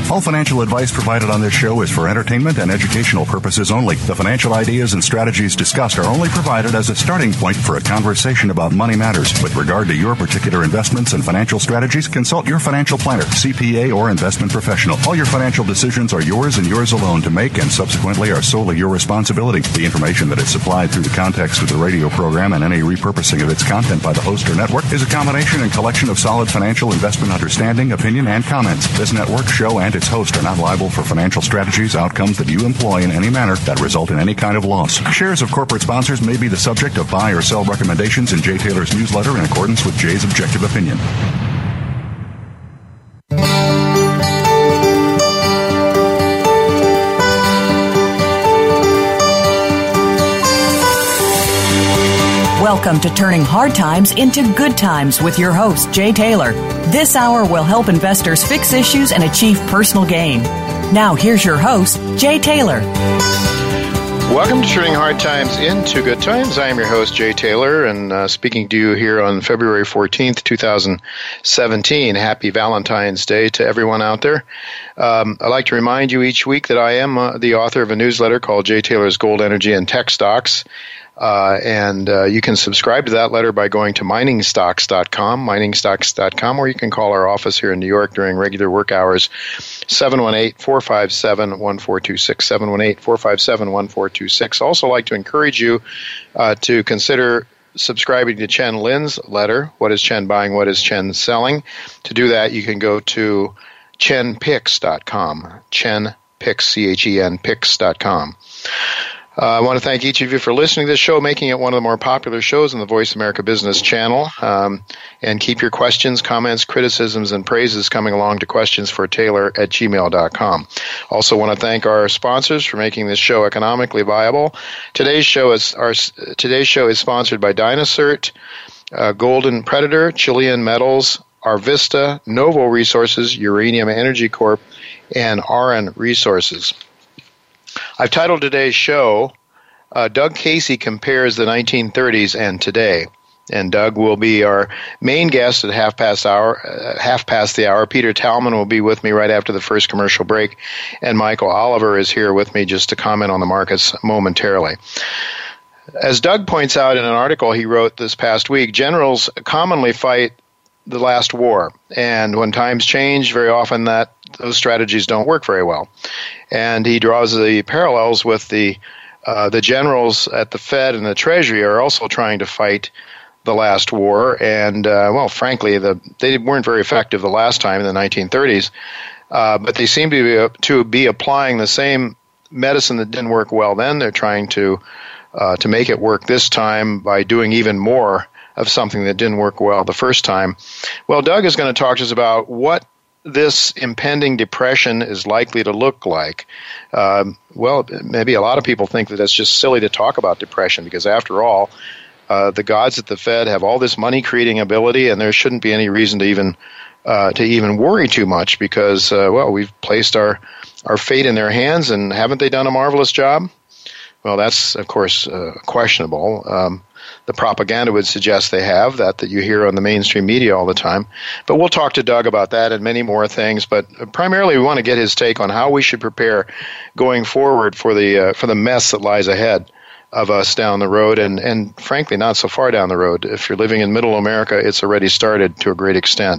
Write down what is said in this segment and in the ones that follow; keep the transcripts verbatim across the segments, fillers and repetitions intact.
All financial advice provided on this show is for entertainment and educational purposes only. The financial ideas and strategies discussed are only provided as a starting point for a conversation about money matters. With regard to your particular investments and financial strategies, consult your financial planner, C P A, or investment professional. All your financial decisions are yours and yours alone to make, and subsequently are solely your responsibility. The information that is supplied through the context of the radio program and any repurposing of its content by the host or network is a combination and collection of solid financial investment understanding, opinion, and comments. This network, show, and its host are not liable for financial strategies, outcomes that you employ in any manner that result in any kind of loss. Shares of corporate sponsors may be the subject of buy or sell recommendations in Jay Taylor's newsletter in accordance with Jay's objective opinion. Welcome to Turning Hard Times into Good Times with your host, Jay Taylor. This hour will help investors fix issues and achieve personal gain. Now, here's your host, Jay Taylor. Welcome to Turning Hard Times into Good Times. I am your host, Jay Taylor, and uh, speaking to you here on February fourteenth, twenty seventeen. Happy Valentine's Day to everyone out there. Um, I'd like to remind you each week that I am uh, the author of a newsletter called Jay Taylor's Gold, Energy, and Tech Stocks. Uh, and uh, you can subscribe to that letter by going to mining stocks dot com, mining stocks dot com, or you can call our office here in New York during regular work hours, seven one eight, four five seven, one four two six, seven one eight, four five seven, one four two six. Also like to encourage you uh, to consider subscribing to Chen Lin's letter, What is Chen Buying, What is Chen Selling? To do that, you can go to chen picks dot com, Chen Picks, C H E N, picks dot com. Uh, I want to thank each of you for listening to this show, making it one of the more popular shows on the Voice America Business Channel. Um, and keep your questions, comments, criticisms, and praises coming along to questions for Taylor at gmail dot com. Also want to thank our sponsors for making this show economically viable. Today's show is our today's show is sponsored by Dynacert, uh, Golden Predator, Chilean Metals, Arvista, Novo Resources, Uranium Energy Corp, and Aran Resources. I've titled today's show, uh, Doug Casey Compares the nineteen thirties and Today. And Doug will be our main guest at half past hour, uh, half past the hour. Peter Talman will be with me right after the first commercial break. And Michael Oliver is here with me just to comment on the markets momentarily. As Doug points out in an article he wrote this past week, generals commonly fight the last war. And when times change, very often that those strategies don't work very well. And he draws the parallels with the uh, the generals at the Fed and the Treasury are also trying to fight the last war. And, uh, well, frankly, the, they weren't very effective the last time in the nineteen thirties. Uh, but they seem to be, to be applying the same medicine that didn't work well then. They're trying to uh, to make it work this time by doing even more of something that didn't work well the first time. Well, Doug is going to talk to us about what this impending depression is likely to look like. Um, well, maybe a lot of people think that it's just silly to talk about depression because, after all, uh, the gods at the Fed have all this money-creating ability, and there shouldn't be any reason to even uh, to even worry too much because, uh, well, we've placed our, our fate in their hands, and haven't they done a marvelous job? Well, that's, of course, uh, questionable. Um, The propaganda would suggest they have, that that you hear on the mainstream media all the time. But we'll talk to Doug about that and many more things. But primarily we want to get his take on how we should prepare going forward for the uh, for the mess that lies ahead of us down the road, and, and frankly not so far down the road. If you're living in middle America, it's already started to a great extent.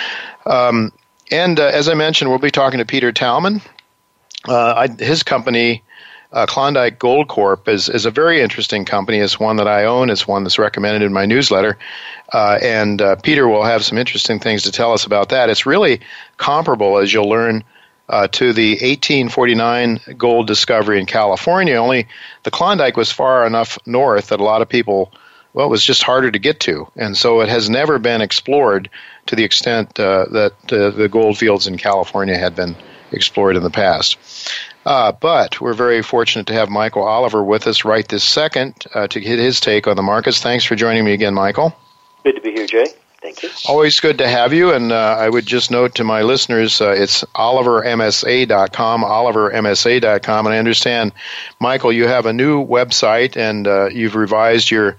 Um, and uh, as I mentioned, we'll be talking to Peter Talman. Uh, I, his company, Uh, Klondike Gold Corp, is, is a very interesting company. It's one that I own. It's one that's recommended in my newsletter. Uh, and uh, Peter will have some interesting things to tell us about that. It's really comparable, as you'll learn, uh, to the eighteen forty-nine gold discovery in California, only the Klondike was far enough north that a lot of people, well, it was just harder to get to. And so it has never been explored to the extent uh, that uh, the gold fields in California had been explored in the past. Uh, but we're very fortunate to have Michael Oliver with us right this second uh, to get his take on the markets. Thanks for joining me again, Michael. Good to be here, Jay. Thank you. Always good to have you. And uh, I would just note to my listeners, uh, it's oliver m s a dot com, oliver m s a dot com. And I understand, Michael, you have a new website and uh, you've revised your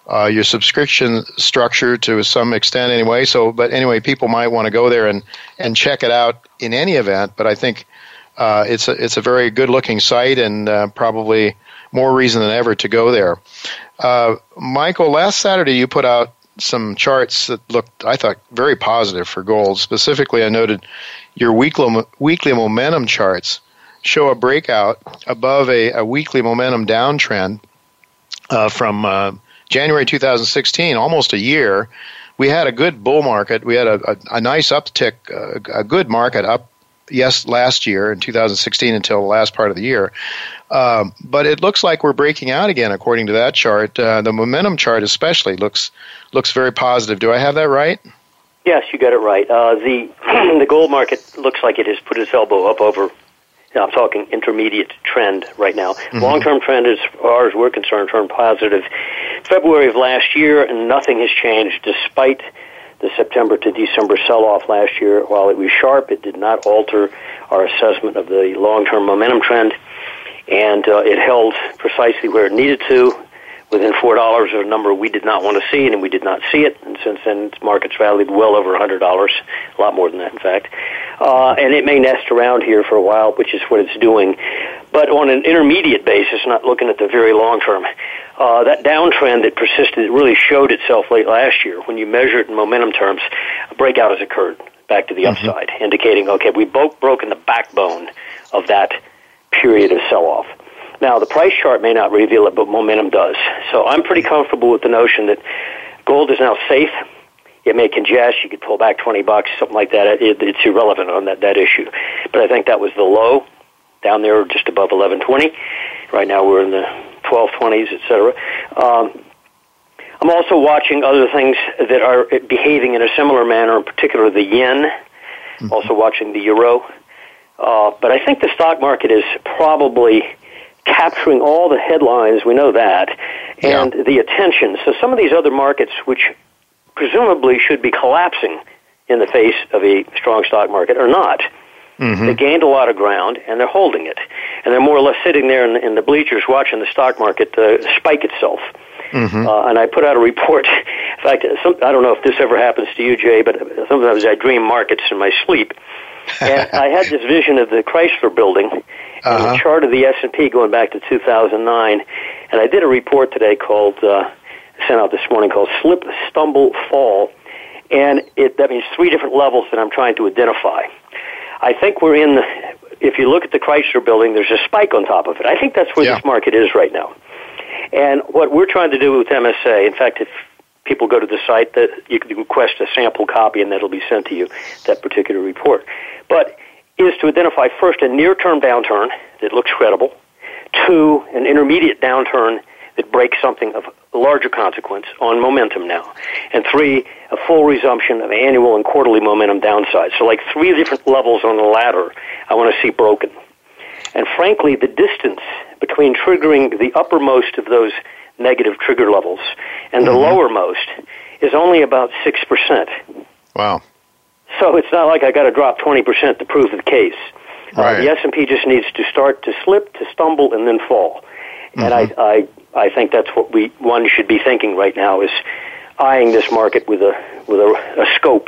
uh, your subscription structure to some extent anyway. So, but anyway, people might want to go there and, and check it out in any event. But I think uh, it's a, it's a very good looking site, and uh, probably more reason than ever to go there. Uh, Michael, last Saturday you put out some charts that looked, I thought, very positive for gold. Specifically, I noted your weekly weekly momentum charts show a breakout above a, a weekly momentum downtrend uh, from uh, January two thousand sixteen, almost a year. We had a good bull market. We had a, a, a nice uptick, uh, a good market up, yes, last year in two thousand sixteen until the last part of the year. Um, but it looks like we're breaking out again, according to that chart. Uh, the momentum chart especially looks looks very positive. Do I have that right? Yes, you got it right. Uh, the the gold market looks like it has put its elbow up over, I'm talking intermediate trend right now. Mm-hmm. Long-term trend, as far as we're concerned, turned positive February of last year, and nothing has changed despite the September to December sell-off last year. While it was sharp, it did not alter our assessment of the long-term momentum trend, and uh, it held precisely where it needed to, within four dollars, a number we did not want to see, and we did not see it. And since then, markets rallied well over one hundred dollars, a lot more than that, in fact. Uh, and it may nest around here for a while, which is what it's doing. But on an intermediate basis, not looking at the very long term, uh, that downtrend that persisted, it really showed itself late last year. When you measure it in momentum terms, a breakout has occurred back to the mm-hmm. upside, indicating, okay, we've both broken the backbone of that period of sell-off. Now, the price chart may not reveal it, but momentum does. So I'm pretty comfortable with the notion that gold is now safe. It may congest. You could pull back twenty bucks, something like that. It, it's irrelevant on that, that issue. But I think that was the low down there just above eleven twenty. Right now we're in the twelve twenties, et cetera. Um, I'm also watching other things that are behaving in a similar manner, in particular the yen, mm-hmm. also watching the euro. Uh, but I think the stock market is probably capturing all the headlines, we know that, and yeah. the attention. So some of these other markets, which presumably should be collapsing in the face of a strong stock market, are not. Mm-hmm. They gained a lot of ground, and they're holding it. And they're more or less sitting there in the, in the bleachers watching the stock market uh, spike itself. Mm-hmm. Uh, and I put out a report. In fact, some, I don't know if this ever happens to you, Jay, but sometimes I dream markets in my sleep. And I had this vision of the Chrysler Building and uh-huh. the chart of the S and P going back to two thousand nine. And I did a report today called, uh, sent out this morning, called Slip, Stumble, Fall. And it, that means three different levels that I'm trying to identify. I think we're in, the, if you look at the Chrysler Building, there's a spike on top of it. I think that's where yeah. this market is right now. And what we're trying to do with M S A, in fact, if people go to the site, that you can request a sample copy and that'll be sent to you, that particular report. But is to identify first a near-term downturn that looks credible, two, an intermediate downturn that breaks something of larger consequence on momentum now, and three, a full resumption of annual and quarterly momentum downside. So like three different levels on the ladder I want to see broken. And frankly, the distance between triggering the uppermost of those negative trigger levels and the mm-hmm. lowermost is only about six percent. Wow. So it's not like I got to drop twenty percent to prove the case. Right. Uh, the S and P just needs to start to slip, to stumble, and then fall. Mm-hmm. And I, I, I think that's what we one should be thinking right now, is eyeing this market with a with a, a scope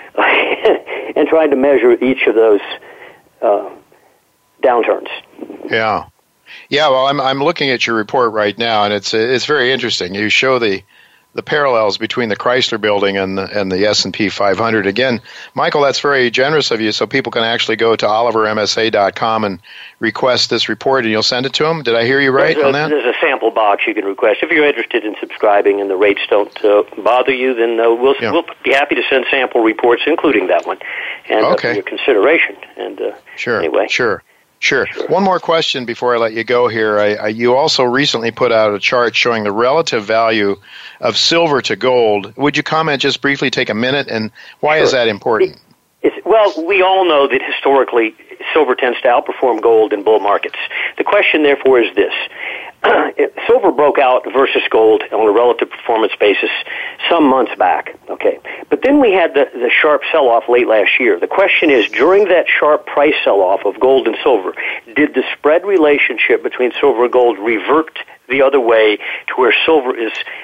and trying to measure each of those uh, downturns. Yeah. Yeah, well, I'm I'm looking at your report right now, and it's it's very interesting. You show the the parallels between the Chrysler Building and the, and the S and P five hundred. Again, Michael, that's very generous of you, so people can actually go to oliver m s a dot com and request this report, and you'll send it to them. Did I hear you right there's on a, that? There's a sample box you can request. If you're interested in subscribing and the rates don't uh, bother you, then uh, we'll yeah. we'll be happy to send sample reports, including that one, and okay. uh, for your consideration. And uh, sure, anyway, sure. Sure. Sure. One more question before I let you go here. I, I, you also recently put out a chart showing the relative value of silver to gold. Would you comment just briefly, take a minute, and why sure. is that important? It's, well, we all know that historically silver tends to outperform gold in bull markets. The question, therefore, is this. Silver broke out versus gold on a relative performance basis some months back, okay? But then we had the, the sharp sell-off late last year. The question is, during that sharp price sell-off of gold and silver, did the spread relationship between silver and gold revert the other way to where silver is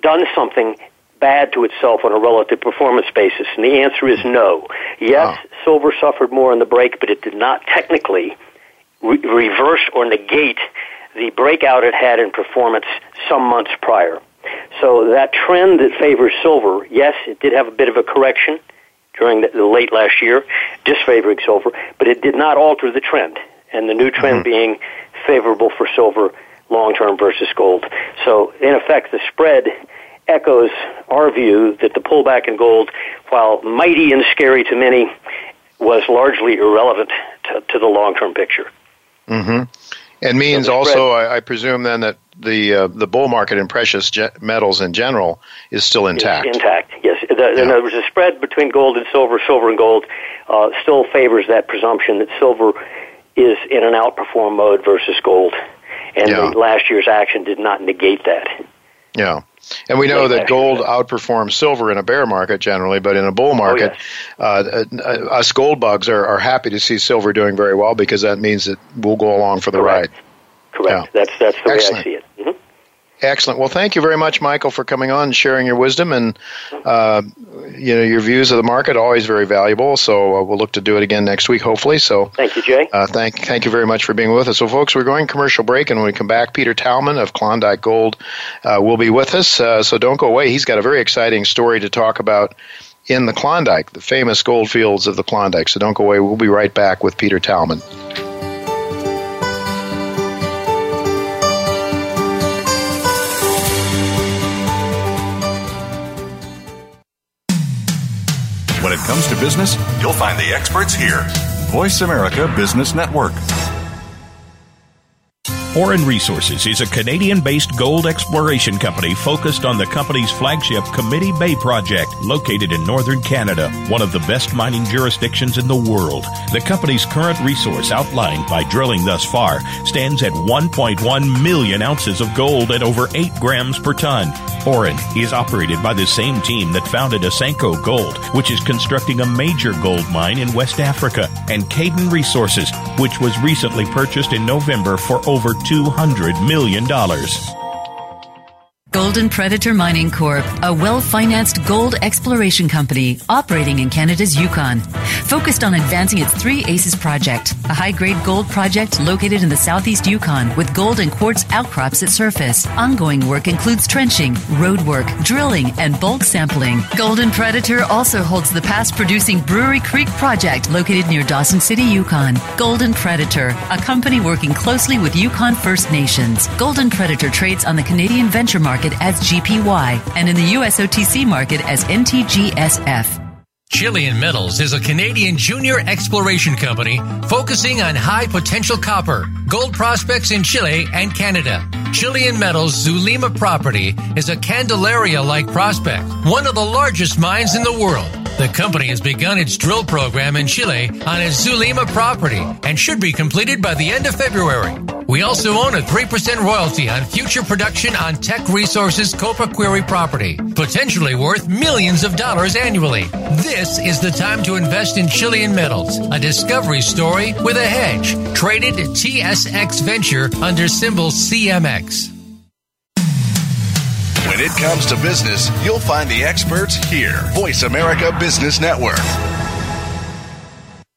done something bad to itself on a relative performance basis? And the answer is no. Yes, wow. silver suffered more in the break, but it did not technically re- reverse or negate the breakout it had in performance some months prior. So that trend that favors silver, yes, it did have a bit of a correction during the, the late last year, disfavoring silver, but it did not alter the trend, and the new trend mm-hmm. being favorable for silver long-term versus gold. So, in effect, the spread echoes our view that the pullback in gold, while mighty and scary to many, was largely irrelevant to, to the long-term picture. Mm-hmm. And means so also, I, I presume then, that the uh, the bull market in precious ge- metals in general is still intact. It's intact, yes. The, yeah. In other words, the spread between gold and silver, silver and gold, uh, still favors that presumption that silver is in an outperform mode versus gold. And yeah. the last year's action did not negate that. Yeah. And we know that gold outperforms silver in a bear market generally, but in a bull market, oh, yes. uh, uh, us gold bugs are, are happy to see silver doing very well, because that means that we'll go along for the Correct. ride. Correct. Yeah. That's that's the Excellent. way I see it. Mm-hmm. Excellent. Well, thank you very much, Michael, for coming on and sharing your wisdom, and uh, you know, your views of the market. Always very valuable. So uh, we'll look to do it again next week, hopefully. So thank you, Jay. Uh, thank thank you very much for being with us. So, folks, we're going commercial break, and when we come back, Peter Talman of Klondike Gold uh, will be with us. Uh, so don't go away. He's got a very exciting story to talk about in the Klondike, the famous gold fields of the Klondike. So don't go away. We'll be right back with Peter Talman. When it comes to business, you'll find the experts here. Voice America Business Network. Orin Resources is a Canadian-based gold exploration company focused on the company's flagship Committee Bay project, located in northern Canada, one of the best mining jurisdictions in the world. The company's current resource, outlined by drilling thus far, stands at one point one million ounces of gold at over eight grams per ton. Orin is operated by the same team that founded Asanko Gold, which is constructing a major gold mine in West Africa, and Caden Resources, which was recently purchased in November for over two hundred million dollars. Golden Predator Mining Corp, a well-financed gold exploration company operating in Canada's Yukon, focused on advancing its Three Aces project, a high-grade gold project located in the southeast Yukon with gold and quartz outcrops at surface. Ongoing work includes trenching, road work, drilling, and bulk sampling. Golden Predator also holds the past-producing Brewery Creek project located near Dawson City, Yukon. Golden Predator, a company working closely with Yukon First Nations. Golden Predator trades on the Canadian venture market as G P Y and in the U S O T C market as N T G S F. Chilean Metals is a Canadian junior exploration company focusing on high-potential copper, gold prospects in Chile and Canada. Chilean Metals' Zulima property is a Candelaria-like prospect, one of the largest mines in the world. The company has begun its drill program in Chile on its Zulima property and should be completed by the end of February. We also own a three percent royalty on future production on Teck Resources' Copaquiri property, potentially worth millions of dollars annually. This is the time to invest in Chilean Metals, a discovery story with a hedge, traded T S X Venture under symbol C M X. When it comes to business, you'll find the experts here. Voice America Business Network.